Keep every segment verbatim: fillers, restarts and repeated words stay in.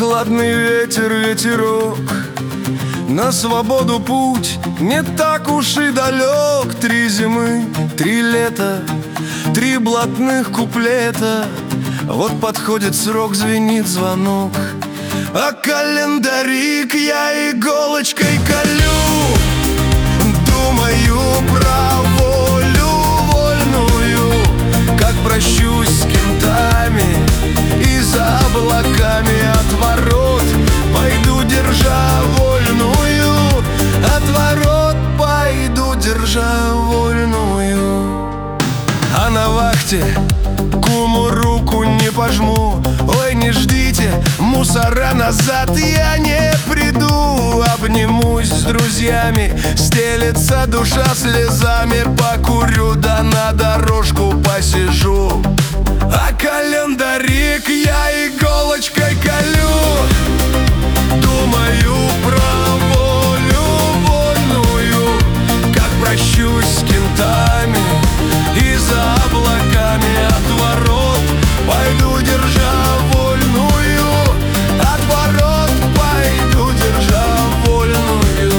Прохладный ветер, ветерок, на свободу путь не так уж и далек. Три зимы, три лета, три блатных куплета. Вот подходит срок, звенит звонок, а календарик я иголочкой колю. Думаю про волю вольную, как прощусь с кентами и за облаками от ворот пойду, держа вольную. От ворот пойду, держа вольную. А на вахте куму руку не пожму. Ой, не ждите, мусора, назад я не приду. Обнимусь с друзьями, стелется душа слезами. Покурю, да на дорожку посижу, а календарик я иголочкой колю. Думаю про волю вольную, как прощусь с кентами и за облаками от ворот пойду, держа вольную. От ворот пойду, держа вольную.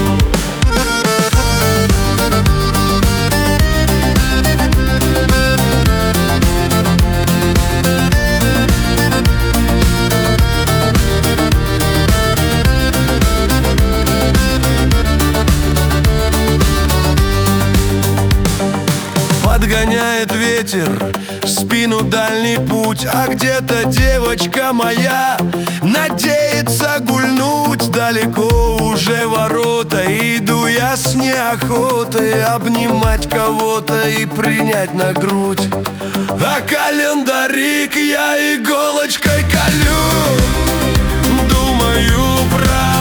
Подгоняет ветер в спину дальний путь, а где-то девочка моя надеется гульнуть. Далеко уже ворота, иду я с неохотой обнимать кого-то и принять на грудь, а календарик я иголочкой колю. Думаю про